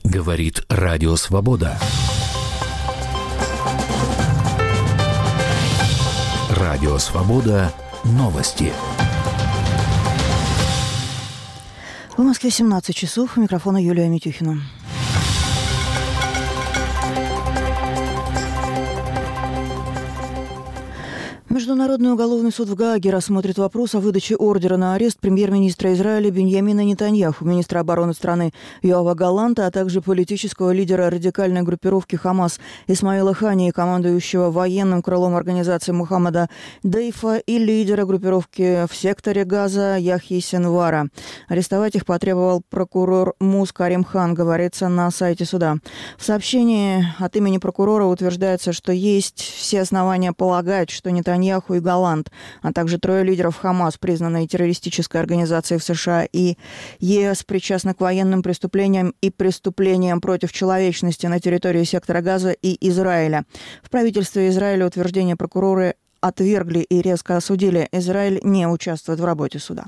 Говорит Радио Свобода. Радио Свобода. Новости. В Москве 17 часов. У микрофона Юлия Митюхина. Международный уголовный суд в Гааге рассмотрит вопрос о выдаче ордера на арест премьер-министра Израиля Биньямина Нетаньяху, министра обороны страны Йоава Галланта, а также политического лидера радикальной группировки «Хамас» Исмаила Хании, командующего военным крылом организации Мухаммада Дейфа и лидера группировки в секторе Газа Яхьи Синвара. Арестовать их потребовал прокурор Мус Карим Хан, говорится на сайте суда. В сообщении от имени прокурора утверждается, что есть все основания полагать, что Нетаньяху и Галлант, а также трое лидеров Хамас, признанной террористической организацией в США и ЕС, причастны к военным преступлениям и преступлениям против человечности на территории сектора Газа и Израиля. В правительстве Израиля утверждение прокурора отвергли и резко осудили. Израиль не участвует в работе суда.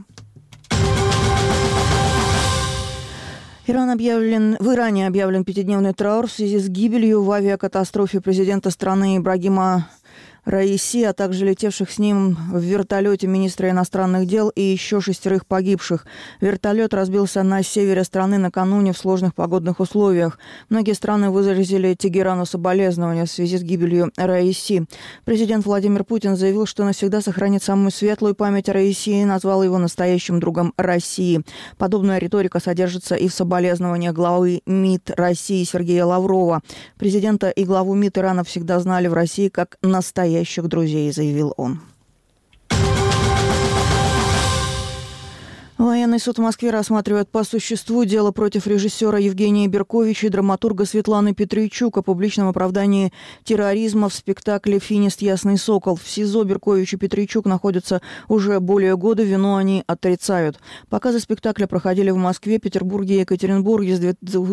В Иране объявлен пятидневный траур в связи с гибелью в авиакатастрофе президента страны Ибрагима Раиси, а также летевших с ним в вертолете министра иностранных дел и еще 6 погибших. Вертолет разбился на севере страны накануне в сложных погодных условиях. Многие страны выразили Тегерану соболезнования в связи с гибелью Раиси. Президент Владимир Путин заявил, что навсегда сохранит самую светлую память о Раиси и назвал его настоящим другом России. Подобная риторика содержится и в соболезнованиях главы МИД России Сергея Лаврова. Президента и главу МИД Ирана всегда знали в России как настоящих друзей, заявил он. Военный суд в Москве рассматривает по существу дело против режиссера Евгения Берковича и драматурга Светланы Петрийчук о публичном оправдании терроризма в спектакле «Финист. Ясный сокол». В СИЗО Беркович и Петрийчук находятся уже более года, вину они отрицают. Показы спектакля проходили в Москве, Петербурге и Екатеринбурге с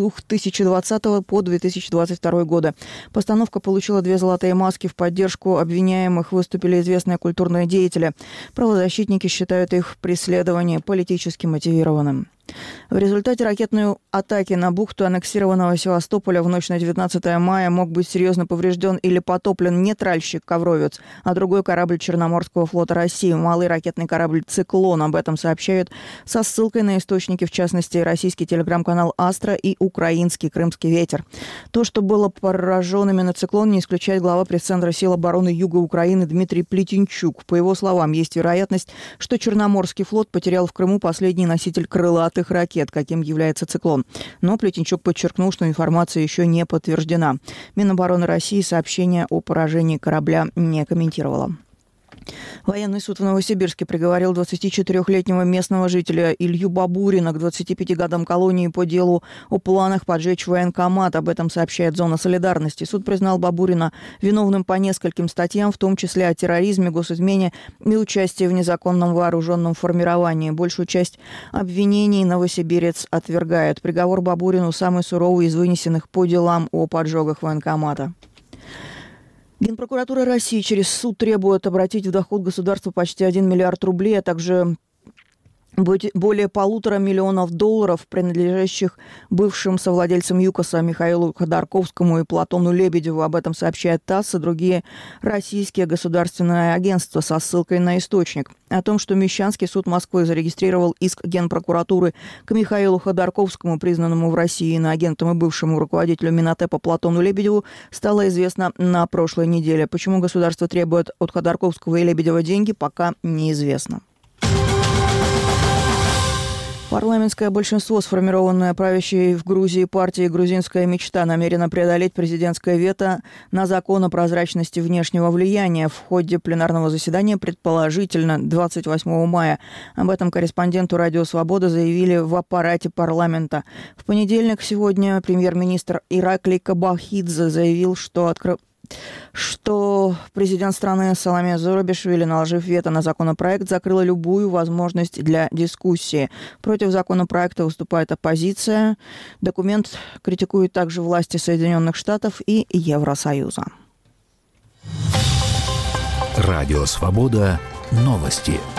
2020 по 2022 годы. Постановка получила 2 золотые маски. В поддержку обвиняемых выступили известные культурные деятели. Правозащитники считают их преследование политически мотивированным. В результате ракетной атаки на бухту аннексированного Севастополя в ночь на 19 мая мог быть серьезно поврежден или потоплен не тральщик «Ковровец», а другой корабль Черноморского флота России, малый ракетный корабль «Циклон». Об этом сообщают со ссылкой на источники, в частности, российский телеграм-канал «Астра» и украинский «Крымский ветер». То, что было пораженными на «Циклон», не исключает глава пресс-центра сил обороны Юга Украины Дмитрий Плетенчук. По его словам, есть вероятность, что Черноморский флот потерял в Крыму последний носитель крылатых ракет, каким является «Циклон». Но Плетенчук подчеркнул, что информация еще не подтверждена. Минобороны России сообщение о поражении корабля не комментировало. Военный суд в Новосибирске приговорил 24-летнего местного жителя Илью Бабурина к 25 годам колонии по делу о планах поджечь военкомат. Об этом сообщает «Зона солидарности». Суд признал Бабурина виновным по нескольким статьям, в том числе о терроризме, госизмене и участии в незаконном вооруженном формировании. Большую часть обвинений новосибирец отвергает. Приговор Бабурину самый суровый из вынесенных по делам о поджогах военкомата. Генпрокуратура России через суд требует обратить в доход государства почти 1 миллиард рублей, а также более $1,5 миллиона, принадлежащих бывшим совладельцам ЮКОСа Михаилу Ходорковскому и Платону Лебедеву. Об этом сообщает ТАСС и другие российские государственные агентства со ссылкой на источник. О том, что Мещанский суд Москвы зарегистрировал иск Генпрокуратуры к Михаилу Ходорковскому, признанному в России иноагентом и бывшему руководителю Минотепа Платону Лебедеву, стало известно на прошлой неделе. Почему государство требует от Ходорковского и Лебедева деньги, пока неизвестно. Парламентское большинство, сформированное правящей в Грузии партией «Грузинская мечта», намерено преодолеть президентское вето на закон о прозрачности внешнего влияния в ходе пленарного заседания, предположительно, 28 мая. Об этом корреспонденту «Радио Свобода» заявили в аппарате парламента. В понедельник сегодня премьер-министр Ираклий Кабахидзе заявил, что президент страны Саломе Зурабишвили, наложив вето на законопроект, закрыла любую возможность для дискуссии. Против законопроекта выступает оппозиция. Документ критикует также власти Соединенных Штатов и Евросоюза. Радио Свобода. Новости.